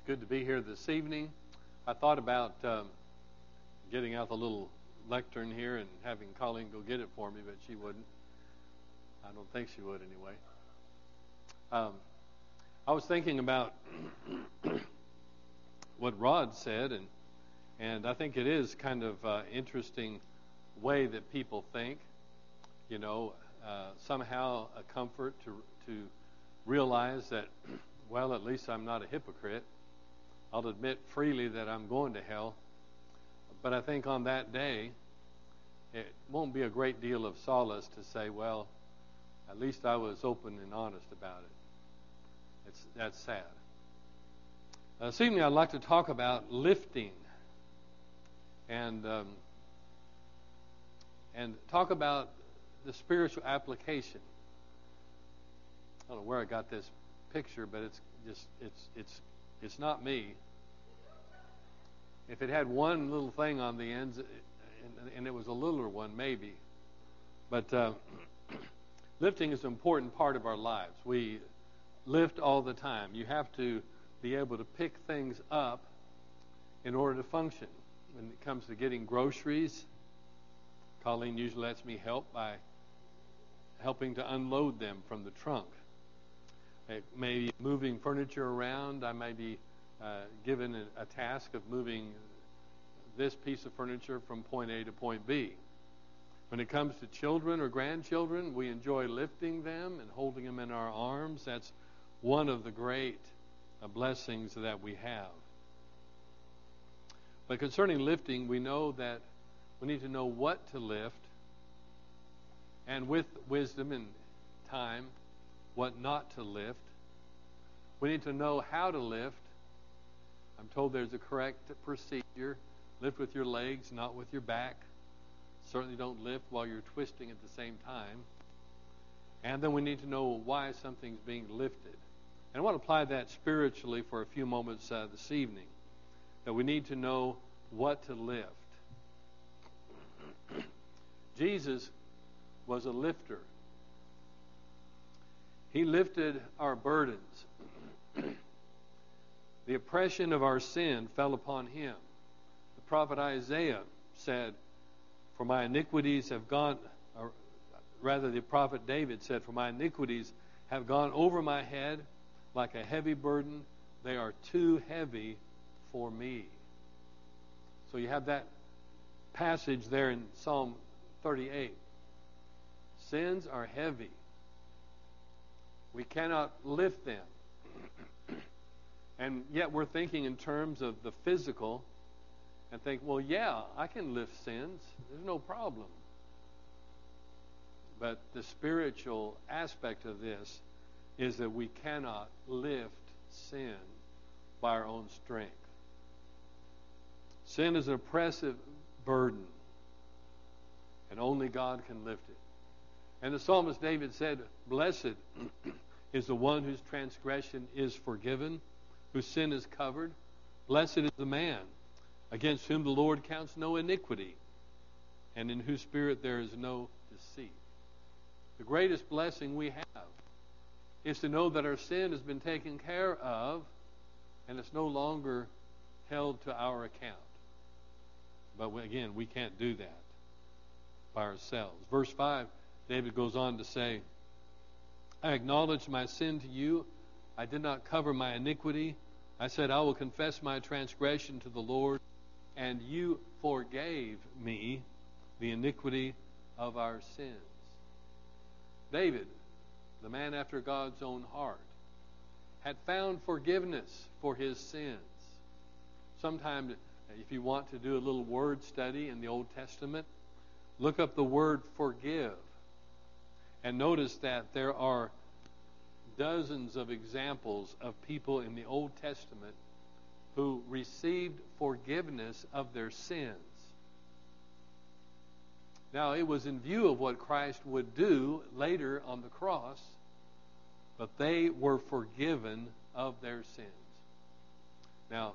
good to be here this evening. I thought about getting out the little lectern here and having Colleen go get it for me, but she wouldn't. I don't think she would anyway. I was thinking about what Rod said, and I think it is kind of interesting way that people think. You know, somehow a comfort to realize that, well, at least I'm not a hypocrite. I'll admit freely that I'm going to hell. But I think on that day, it won't be a great deal of solace to say, well, at least I was open and honest about it. That's sad. This evening I'd like to talk about lifting and talk about the spiritual application. I don't know where I got this picture, but it's not me. If it had one little thing on the ends, and it was a littler one, maybe. But lifting is an important part of our lives. We lift all the time. You have to be able to pick things up in order to function. When it comes to getting groceries, Colleen usually lets me help by helping to unload them from the trunk. It may be moving furniture around. I may be given a task of moving this piece of furniture from point A to point B. When it comes to children or grandchildren, we enjoy lifting them and holding them in our arms. That's one of the great blessings that we have. But concerning lifting, we know that we need to know what to lift, and with wisdom and time, what not to lift. We need to know how to lift. I'm told there's a correct procedure. Lift with your legs, not with your back. Certainly don't lift while you're twisting at the same time. And then we need to know why something's being lifted. And I want to apply that spiritually for a few moments this evening. That we need to know what to lift. Jesus was a lifter. He lifted our burdens. The oppression of our sin fell upon him. The prophet Isaiah said, "For my iniquities have gone," or rather the prophet David said, "For my iniquities have gone over my head like a heavy burden. They are too heavy for me." So you have that passage there in Psalm 38. Sins are heavy. We cannot lift them. And yet we're thinking in terms of the physical and think, well, yeah, I can lift sins. There's no problem. But the spiritual aspect of this is that we cannot lift sin by our own strength. Sin is an oppressive burden, and only God can lift it. And the psalmist David said, "Blessed is the one whose transgression is forgiven, whose sin is covered. Blessed is the man against whom the Lord counts no iniquity, and in whose spirit there is no deceit." The greatest blessing we have is to know that our sin has been taken care of, and it's no longer held to our account. But again, we can't do that by ourselves. Verse 5, David goes on to say, "I acknowledged my sin to you. I did not cover my iniquity. I said, I will confess my transgression to the Lord, and you forgave me the iniquity of our sins." David, the man after God's own heart, had found forgiveness for his sins. Sometime, if you want to do a little word study in the Old Testament, look up the word forgive. And notice that there are dozens of examples of people in the Old Testament who received forgiveness of their sins. Now, it was in view of what Christ would do later on the cross, but they were forgiven of their sins. Now,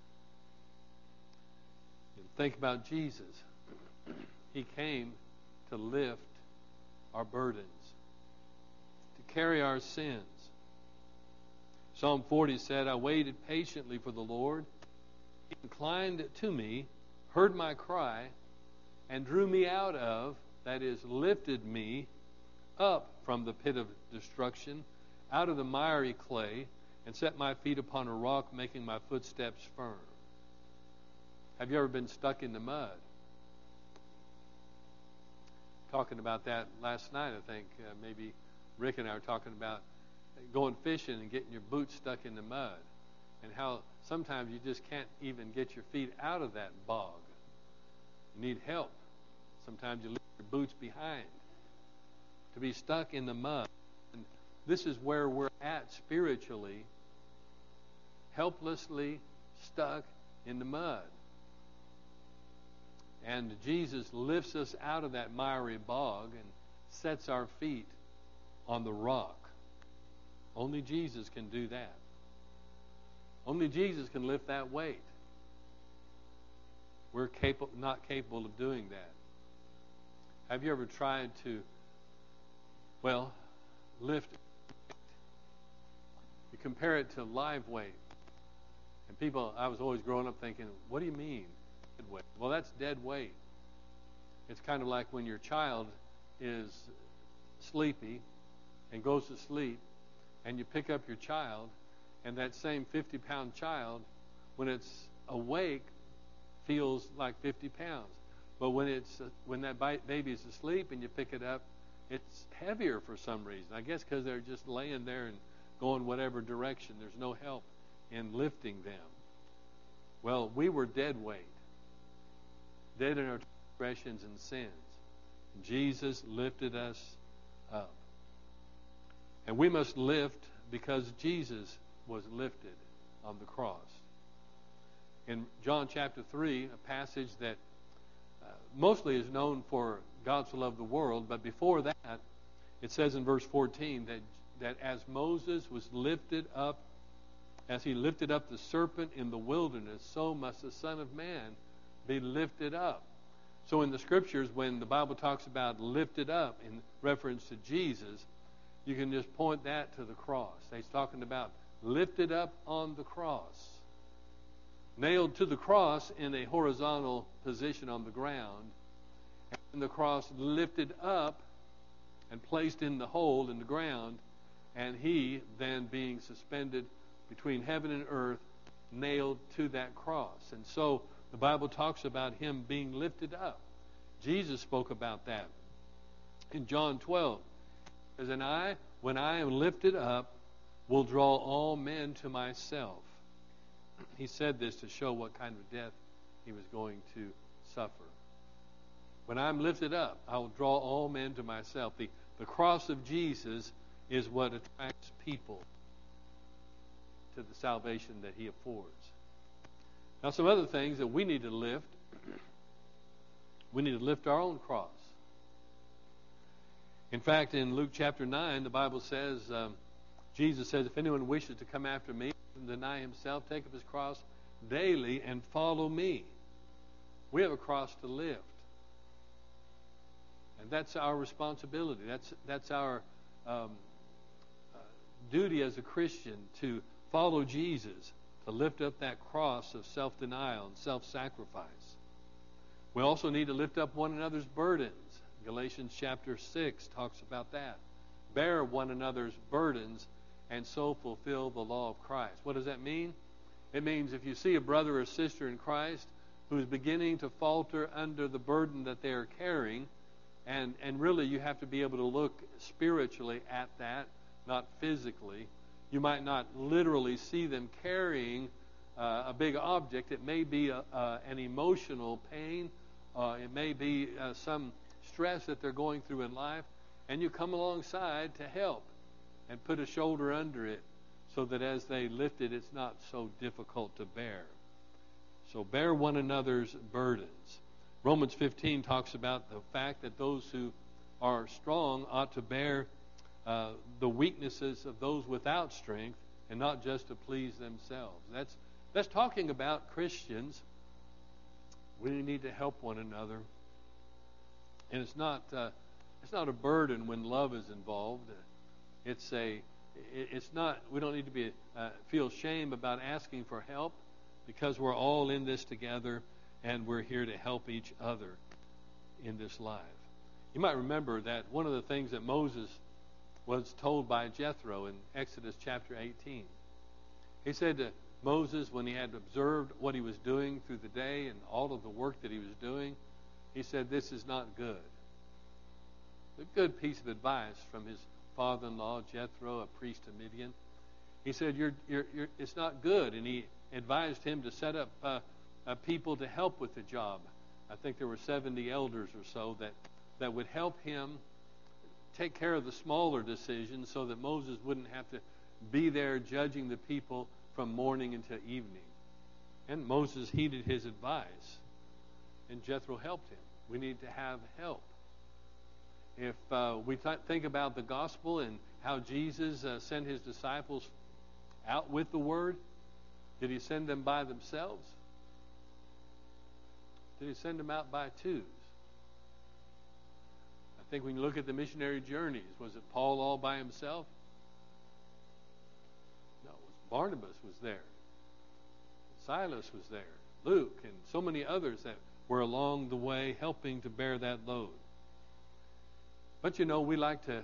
think about Jesus. He came to lift our burdens, to carry our sins. Psalm 40 said, I waited patiently for the Lord. He inclined to me, heard my cry, and drew me out of, that is, lifted me up from the pit of destruction, out of the miry clay, and set my feet upon a rock, making my footsteps firm. Have you ever been stuck in the mud? Talking about that last night, I think. Maybe Rick and I were talking about going fishing and getting your boots stuck in the mud, and how sometimes you just can't even get your feet out of that bog. You need help. Sometimes you leave your boots behind. To be stuck in the mud. And this is where we're at spiritually, helplessly stuck in the mud. And Jesus lifts us out of that miry bog and sets our feet on the rock. Only Jesus can do that. Only Jesus can lift that weight. We're not capable of doing that. Have you ever tried to, lift? You compare it to live weight. And people, I was always growing up thinking, what do you mean, dead weight? Well, that's dead weight. It's kind of like when your child is sleepy and goes to sleep, and you pick up your child, and that same 50-pound child, when it's awake, feels like 50 pounds. But when that baby is asleep and you pick it up, it's heavier for some reason. I guess because they're just laying there and going whatever direction. There's no help in lifting them. Well, we were dead weight, dead in our transgressions and sins. Jesus lifted us up. And we must lift because Jesus was lifted on the cross. In John chapter 3, a passage that mostly is known for God so loved the world, but before that, it says in verse 14 that as Moses was lifted up, as he lifted up the serpent in the wilderness, so must the Son of Man be lifted up. So in the Scriptures, when the Bible talks about lifted up in reference to Jesus, you can just point that to the cross. He's talking about lifted up on the cross. Nailed to the cross in a horizontal position on the ground, and the cross lifted up and placed in the hole in the ground, and he then being suspended between heaven and earth, nailed to that cross. And so the Bible talks about him being lifted up. Jesus spoke about that in John 12. It says, and I, when I am lifted up, will draw all men to myself. He said this to show what kind of death he was going to suffer. When I'm lifted up, I will draw all men to myself. The cross of Jesus is what attracts people to the salvation that he affords. Now, some other things that we need to lift. We need to lift our own cross. In fact, in Luke chapter 9, the Bible says, Jesus says, if anyone wishes to come after me, deny himself, take up his cross daily, and follow me. We have a cross to lift. And that's our responsibility. That's our duty as a Christian, to follow Jesus, to lift up that cross of self-denial and self-sacrifice. We also need to lift up one another's burdens. Galatians chapter 6 talks about that. Bear one another's burdens and so fulfill the law of Christ. What does that mean? It means if you see a brother or sister in Christ who is beginning to falter under the burden that they are carrying, and really you have to be able to look spiritually at that, not physically. You might not literally see them carrying a big object. It may be an emotional pain. It may be some stress that they're going through in life, and you come alongside to help and put a shoulder under it so that as they lift it, it's not so difficult to bear. So bear one another's burdens. Romans 15 talks about the fact that those who are strong ought to bear the weaknesses of those without strength and not just to please themselves. That's talking about Christians. We need to help one another. And it's not a burden when love is involved. It's a It's not. We don't need to feel shame about asking for help, because we're all in this together, and we're here to help each other in this life. You might remember that one of the things that Moses was told by Jethro in Exodus chapter 18. He said to Moses, when he had observed what he was doing through the day and all of the work that he was doing, he said, "This is not good." A good piece of advice from his father-in-law, Jethro, a priest of Midian. He said, it's not good. And he advised him to set up people to help with the job. I think there were 70 elders or so that would help him take care of the smaller decisions so that Moses wouldn't have to be there judging the people from morning until evening. And Moses heeded his advice, and Jethro helped him. We need to have help. If we think about the gospel and how Jesus sent his disciples out with the word, did he send them by themselves? Did he send them out by twos? I think when you look at the missionary journeys, was it Paul all by himself? No, Barnabas was there. Silas was there. Luke and so many others that were along the way helping to bear that load. But we like to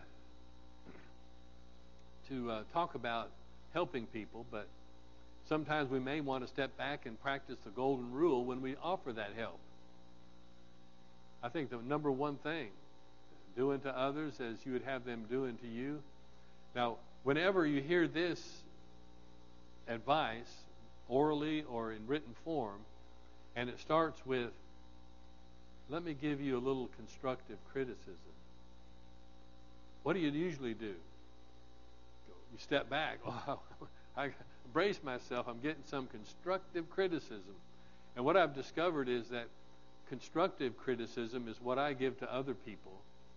talk about helping people, but sometimes we may want to step back and practice the golden rule when we offer that help. I think the number one thing, do unto others as you would have them do unto you. Now, whenever you hear this advice, orally or in written form, and it starts with, let me give you a little constructive criticism, what do you usually do? You step back. Oh, I brace myself. I'm getting some constructive criticism. And what I've discovered is that constructive criticism is what I give to other people.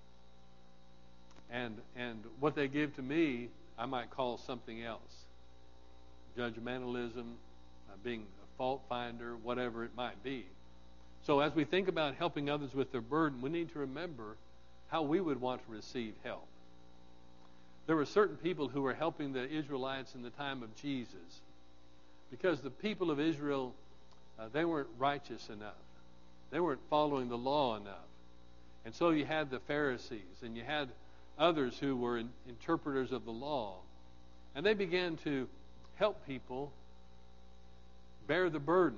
And what they give to me, I might call something else. Judgmentalism, being a fault finder, whatever it might be. So as we think about helping others with their burden, we need to remember how we would want to receive help. There were certain people who were helping the Israelites in the time of Jesus, because the people of Israel, they weren't righteous enough. They weren't following the law enough. And so you had the Pharisees, and you had others who were interpreters of the law. And they began to help people bear the burden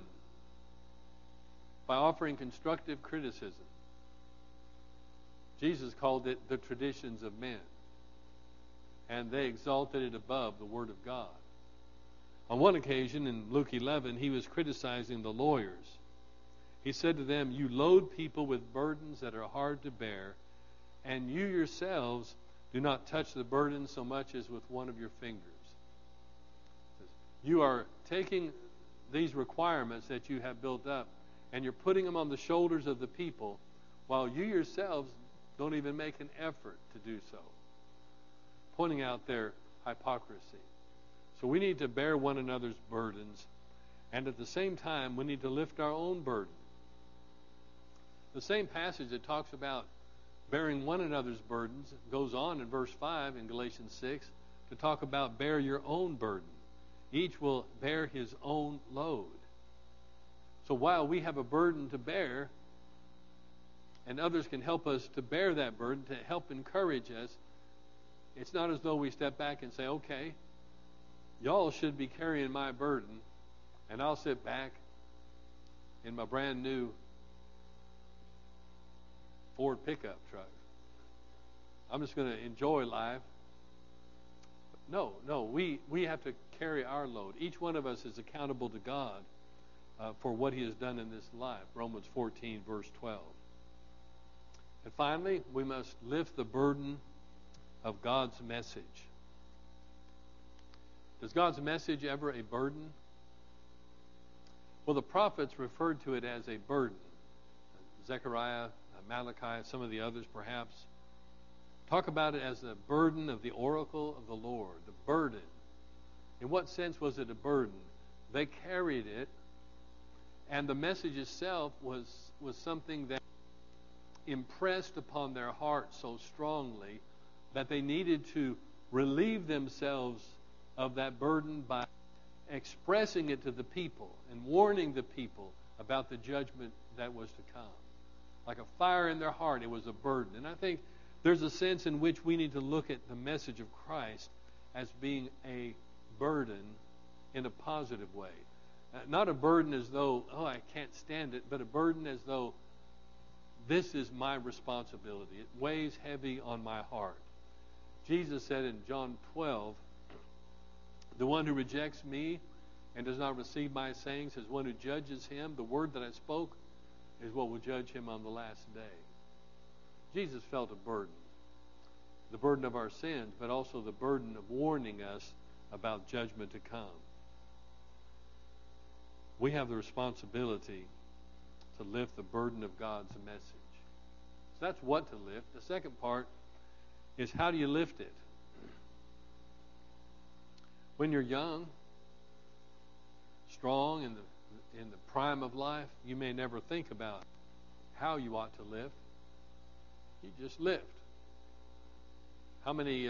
by offering constructive criticism. Jesus called it the traditions of men, and they exalted it above the Word of God. On one occasion in Luke 11, he was criticizing the lawyers. He said to them, "You load people with burdens that are hard to bear, and you yourselves do not touch the burden so much as with one of your fingers." You are taking these requirements that you have built up, and you're putting them on the shoulders of the people, while you yourselves don't even make an effort to do so, pointing out their hypocrisy. So we need to bear one another's burdens, and at the same time, we need to lift our own burden. The same passage that talks about bearing one another's burdens goes on in verse 5 in Galatians 6 to talk about bear your own burden. Each will bear his own load. So while we have a burden to bear, and others can help us to bear that burden, to help encourage us, it's not as though we step back and say, okay, y'all should be carrying my burden, and I'll sit back in my brand new Ford pickup truck. I'm just going to enjoy life. No, we have to carry our load. Each one of us is accountable to God for what he has done in this life. Romans 14, verse 12. And finally, we must lift the burden of God's message. Is God's message ever a burden? Well, the prophets referred to it as a burden. Zechariah, Malachi, some of the others perhaps talk about it as the burden of the oracle of the Lord, the burden. In what sense was it a burden? They carried it, and the message itself was something that impressed upon their heart so strongly that they needed to relieve themselves of that burden by expressing it to the people and warning the people about the judgment that was to come. Like a fire in their heart, it was a burden. And I think there's a sense in which we need to look at the message of Christ as being a burden in a positive way. Not a burden as though, oh, I can't stand it, but a burden as though this is my responsibility. It weighs heavy on my heart. Jesus said in John 12, the one who rejects me and does not receive my sayings is one who judges him. The word that I spoke is what will judge him on the last day. Jesus felt a burden. The burden of our sins, but also the burden of warning us about judgment to come. We have the responsibility to lift the burden of God's message. So that's what to lift. The second part is how do you lift it? When you're young, strong, in the prime of life, you may never think about how you ought to lift. You just lift. How many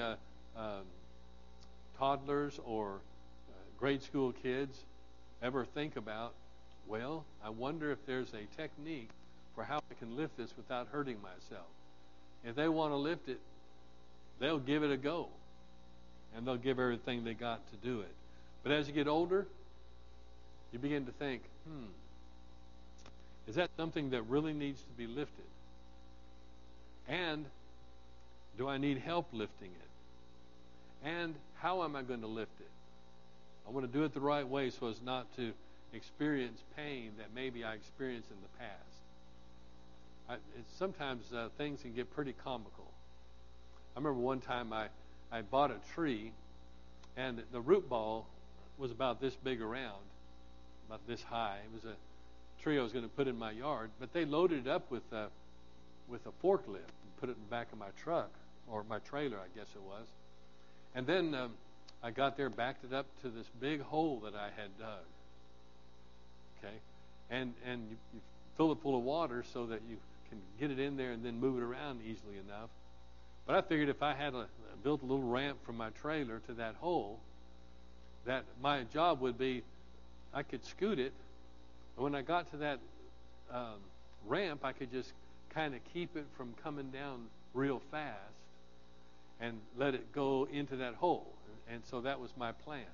toddlers or grade school kids ever think about, well, I wonder if there's a technique for how I can lift this without hurting myself? If they want to lift it, they'll give it a go. And they'll give everything they got to do it. But as you get older, you begin to think, is that something that really needs to be lifted? And do I need help lifting it? And how am I going to lift it? I want to do it the right way so as not to experience pain that maybe I experienced in the past. Sometimes things can get pretty comical. I remember one time I bought a tree, and the root ball was about this big around, about this high. It was a tree I was going to put in my yard, but they loaded it up with a forklift and put it in the back of my truck, or my trailer, I guess it was. And then I got there, backed it up to this big hole that I had dug. Okay, and you fill it full of water so that you can get it in there and then move it around easily enough. But I figured if I had built a little ramp from my trailer to that hole, that my job would be I could scoot it, and when I got to that ramp, I could just kind of keep it from coming down real fast and let it go into that hole. And so that was my plan.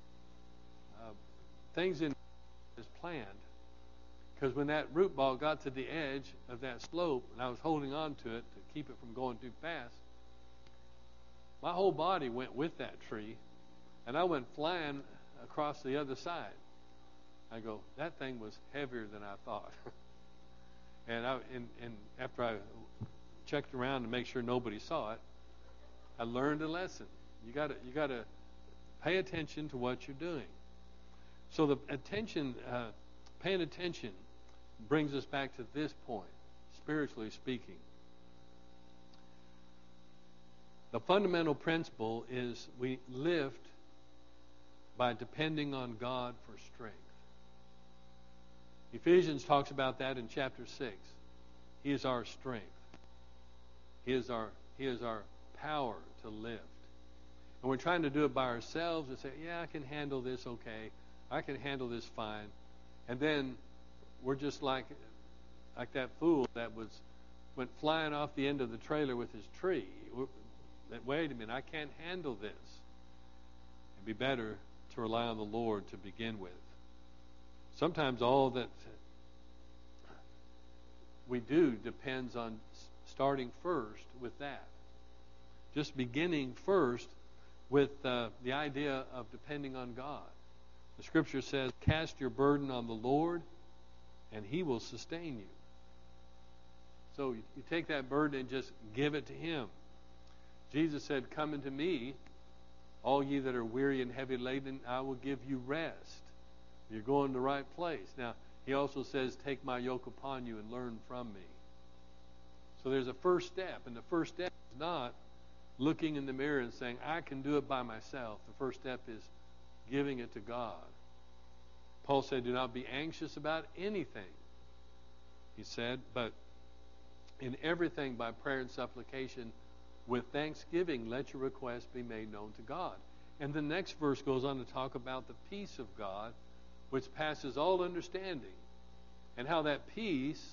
Things in as planned, because when that root ball got to the edge of that slope and I was holding on to it to keep it from going too fast, my whole body went with that tree, and I went flying across the other side. I go, that thing was heavier than I thought. and after I checked around to make sure nobody saw it, I learned a lesson. You got to pay attention to what you're doing. So the paying attention brings us back to this point, spiritually speaking. The fundamental principle is we lift by depending on God for strength. Ephesians talks about that in chapter 6. He is our strength. He is our power to lift. And we're trying to do it by ourselves and say, yeah, I can handle this okay. I can handle this fine. And then we're just like that fool that went flying off the end of the trailer with his tree. Wait a minute, I can't handle this. It'd be better to rely on the Lord to begin with. Sometimes all that we do depends on starting first with that. Just beginning first with the idea of depending on God. The Scripture says, cast your burden on the Lord, and He will sustain you. So you take that burden and just give it to Him. Jesus said, come unto me, all ye that are weary and heavy laden, I will give you rest. You're going to the right place. Now, He also says, take my yoke upon you and learn from me. So there's a first step, and the first step is not looking in the mirror and saying, I can do it by myself. The first step is giving it to God. Paul said, do not be anxious about anything. He said, but in everything by prayer and supplication With thanksgiving, let your requests be made known to God. And the next verse goes on to talk about the peace of God, which passes all understanding, and how that peace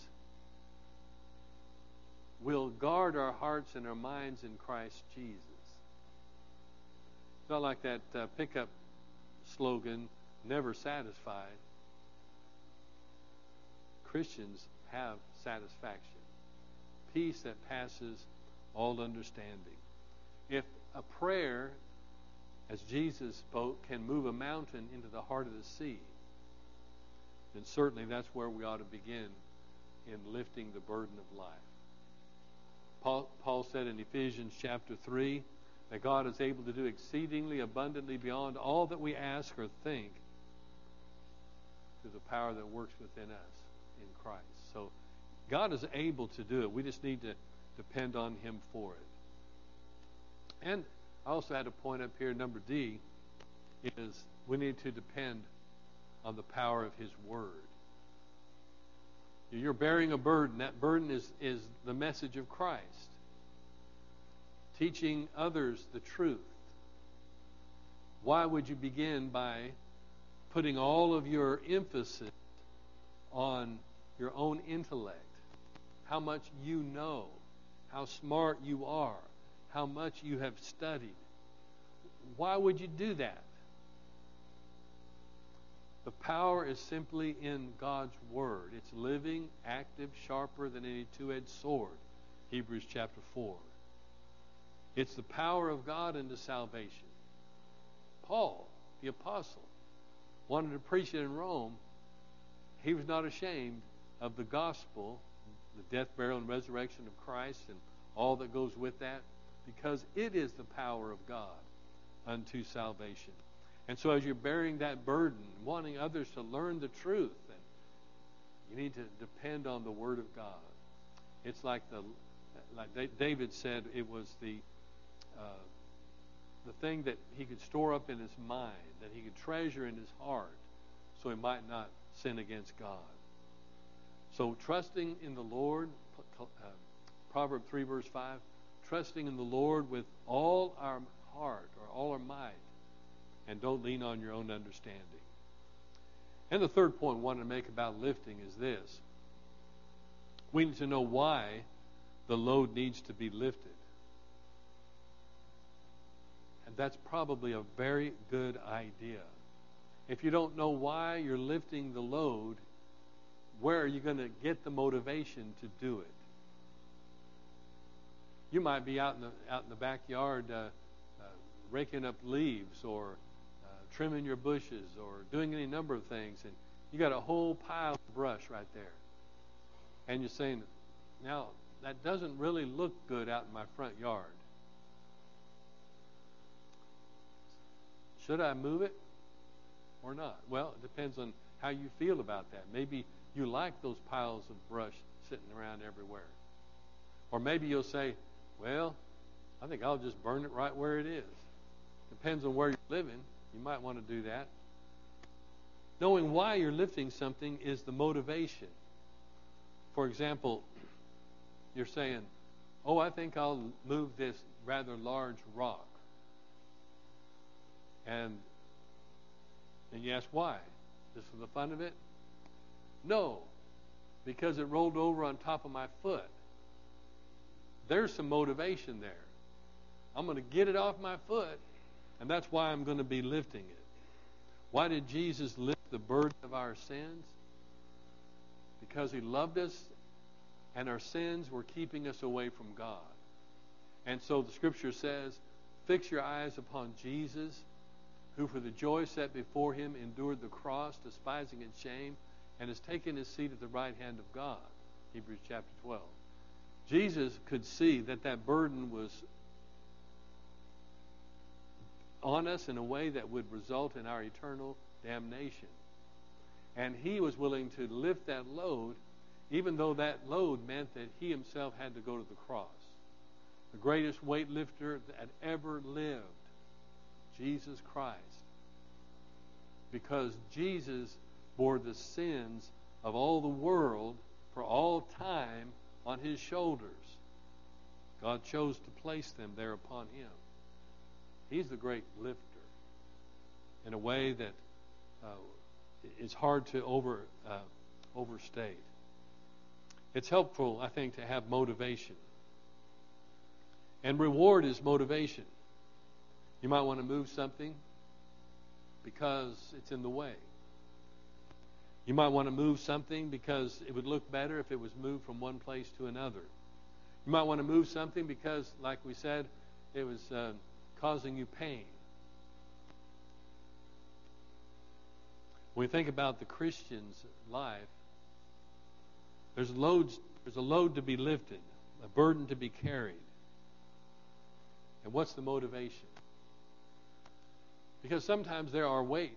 will guard our hearts and our minds in Christ Jesus. It's not like that pickup slogan, never satisfied. Christians have satisfaction. Peace that passes all understanding. If a prayer, as Jesus spoke, can move a mountain into the heart of the sea, then certainly that's where we ought to begin in lifting the burden of life. Paul said in Ephesians chapter 3 that God is able to do exceedingly abundantly beyond all that we ask or think through the power that works within us in Christ. So God is able to do it. We just need to depend on Him for it. And I also had a point up here, number D, is we need to depend on the power of His Word. You're bearing a burden. That burden is the message of Christ. Teaching others the truth. Why would you begin by putting all of your emphasis on your own intellect? How much you know, how smart you are, how much you have studied. Why would you do that? The power is simply in God's Word. It's living, active, sharper than any two-edged sword. Hebrews chapter 4. It's the power of God unto salvation. Paul, the apostle, wanted to preach it in Rome. He was not ashamed of the gospel, the death, burial, and resurrection of Christ, and all that goes with that, because it is the power of God unto salvation. And so as you're bearing that burden, wanting others to learn the truth, and you need to depend on the Word of God. It's like David said, it was the thing that he could store up in his mind, that he could treasure in his heart, so he might not sin against God. So trusting in the Lord, Proverbs 3 verse 5, trusting in the Lord with all our heart or all our might, and don't lean on your own understanding. And the third point I wanted to make about lifting is this. We need to know why the load needs to be lifted. And that's probably a very good idea. If you don't know why you're lifting the load, where are you going to get the motivation to do it? You might be out in the backyard raking up leaves, or trimming your bushes, or doing any number of things, and you got a whole pile of brush right there. And you're saying, now, that doesn't really look good out in my front yard. Should I move it or not? Well, it depends on how you feel about that. Maybe you like those piles of brush sitting around everywhere. Or maybe you'll say, well, I think I'll just burn it right where it is. Depends on where you're living. You might want to do that. Knowing why you're lifting something is the motivation. For example, you're saying, oh, I think I'll move this rather large rock. And you ask why? Just for the fun of it? No, because it rolled over on top of my foot. There's some motivation there. I'm going to get it off my foot, and that's why I'm going to be lifting it. Why did Jesus lift the burden of our sins? Because He loved us, and our sins were keeping us away from God. And so the Scripture says, fix your eyes upon Jesus, who for the joy set before Him endured the cross, despising its shame, and has taken His seat at the right hand of God. Hebrews chapter 12. Jesus could see that that burden was on us in a way that would result in our eternal damnation. And He was willing to lift that load, even though that load meant that He Himself had to go to the cross. The greatest weightlifter that ever lived, Jesus Christ. Because Jesus bore the sins of all the world for all time on His shoulders. God chose to place them there upon him. He's the great lifter in a way that is hard to overstate. It's helpful, I think, to have motivation. And reward is motivation. You might want to move something because it's in the way. You might want to move something because it would look better if it was moved from one place to another. You might want to move something because, like we said, it was causing you pain. When we think about the Christian's life, there's a load to be lifted, a burden to be carried. And what's the motivation? Because sometimes there are weights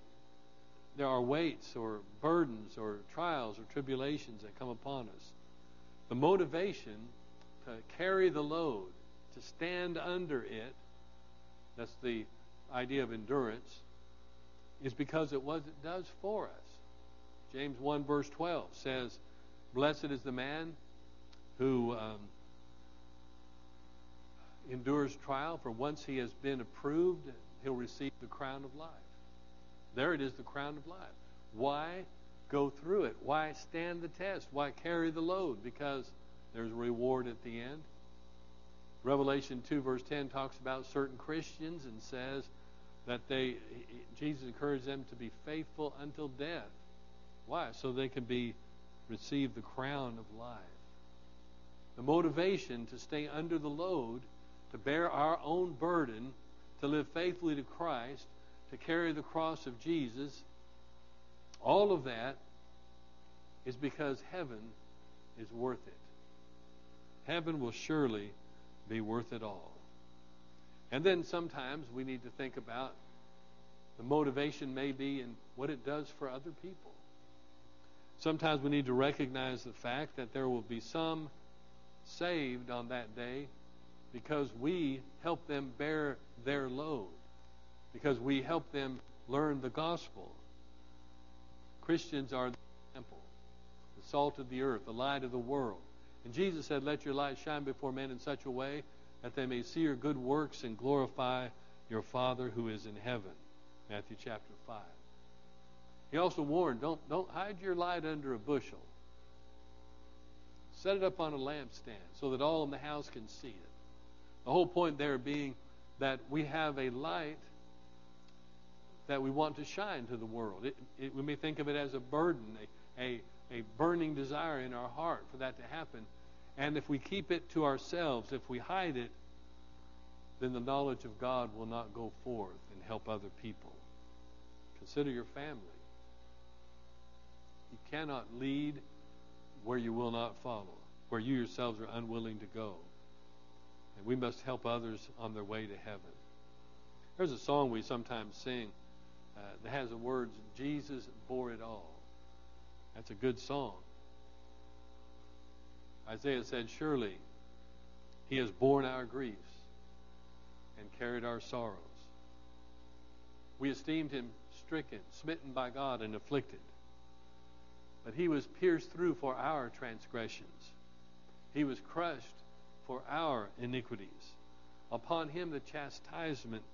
or burdens or trials or tribulations that come upon us. The motivation to carry the load, to stand under it, that's the idea of endurance, is because it what it does for us. James 1 verse 12 says, "Blessed is the man who endures trial, for once he has been approved, he'll receive the crown of life." There it is, the crown of life. Why go through it? Why stand the test? Why carry the load? Because there's a reward at the end. Revelation 2 verse 10 talks about certain Christians and says that Jesus encouraged them to be faithful until death. Why? So they can receive the crown of life. The motivation to stay under the load, to bear our own burden, to live faithfully to Christ, to carry the cross of Jesus, all of that is because heaven is worth it. Heaven will surely be worth it all. And then sometimes we need to think about the motivation may be in what it does for other people. Sometimes we need to recognize the fact that there will be some saved on that day because we help them bear their load, because we help them learn the gospel. Christians are the example, the salt of the earth, the light of the world. And Jesus said, "Let your light shine before men in such a way that they may see your good works and glorify your Father who is in heaven." Matthew chapter 5. He also warned, don't hide your light under a bushel. Set it up on a lampstand so that all in the house can see it. The whole point there being that we have a light that we want to shine to the world. We may think of it as a burden, a burning desire in our heart for that to happen. And if we keep it to ourselves, if we hide it, then the knowledge of God will not go forth and help other people. Consider your family. You cannot lead where you will not follow, where you yourselves are unwilling to go. And we must help others on their way to heaven. There's a song we sometimes sing that has the words, "Jesus bore it all." That's a good song. Isaiah said, "Surely he has borne our griefs and carried our sorrows. We esteemed him stricken, smitten by God, and afflicted. But he was pierced through for our transgressions. He was crushed for our iniquities. Upon him the chastisement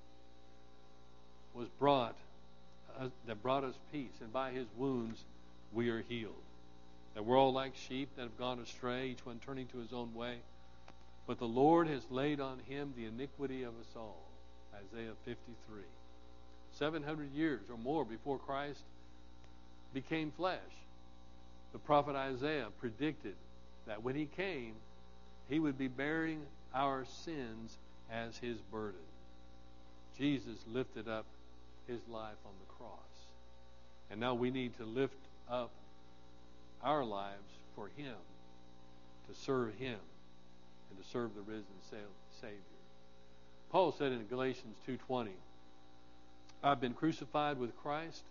was that brought us peace, and by his wounds we are healed. That we're all like sheep that have gone astray, each one turning to his own way. But the Lord has laid on him the iniquity of us all." Isaiah 53. 700 years or more before Christ became flesh, the prophet Isaiah predicted that when he came, he would be bearing our sins as his burden. Jesus lifted up his life on the cross. And now we need to lift up our lives for him, to serve him, and to serve the risen Savior. Paul said in Galatians 2:20, "I've been crucified with Christ.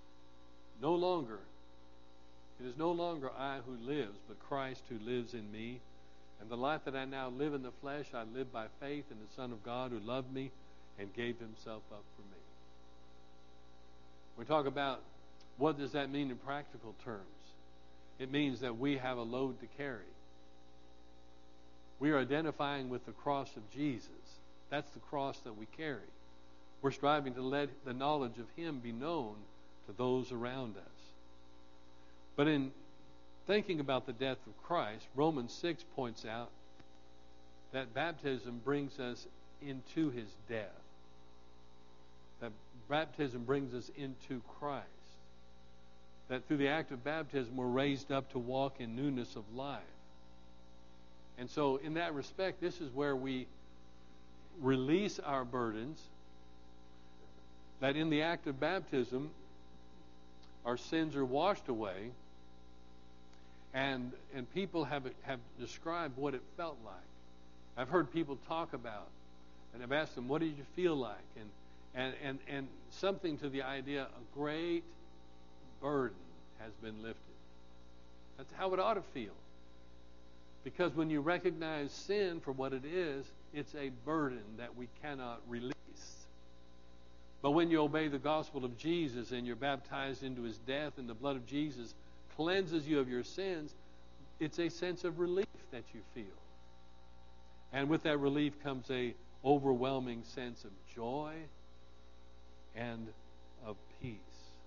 It is no longer I who lives, but Christ who lives in me. And the life that I now live in the flesh, I live by faith in the Son of God who loved me and gave himself up for me." We talk about what does that mean in practical terms. It means that we have a load to carry. We are identifying with the cross of Jesus. That's the cross that we carry. We're striving to let the knowledge of Him be known to those around us. But in thinking about the death of Christ, Romans 6 points out that baptism brings us into His death. That baptism brings us into Christ. That through the act of baptism we're raised up to walk in newness of life. And so in that respect, this is where we release our burdens. That in the act of baptism, our sins are washed away. And people have described what it felt like. I've heard people talk about, and I've asked them, what did you feel like? And something to the idea, a great burden has been lifted. That's how it ought to feel. Because when you recognize sin for what it is, it's a burden that we cannot release. But when you obey the gospel of Jesus and you're baptized into His death and the blood of Jesus cleanses you of your sins, it's a sense of relief that you feel. And with that relief comes a overwhelming sense of joy and of peace.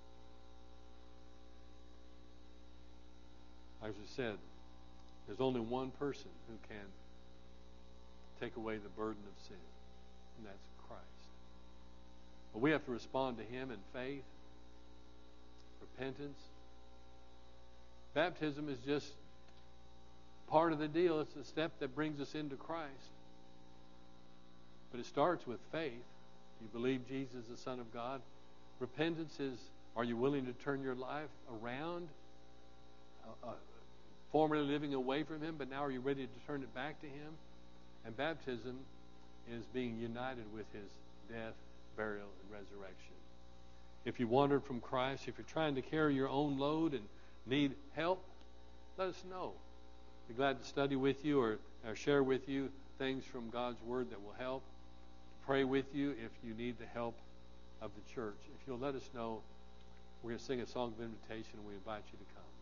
As I said, there's only one person who can take away the burden of sin, and that's Christ. But we have to respond to Him in faith, repentance. Baptism is just part of the deal. It's a step that brings us into Christ. But it starts with faith. You believe Jesus is the Son of God. Repentance is, are you willing to turn your life around? Formerly living away from Him, but now are you ready to turn it back to Him? And baptism is being united with His death, burial, and resurrection. If you wandered from Christ, if you're trying to carry your own load and need help, let us know. Be glad to study with you or share with you things from God's Word that will help. Pray with you if you need the help of the church. If you'll let us know, we're going to sing a song of invitation and we invite you to come.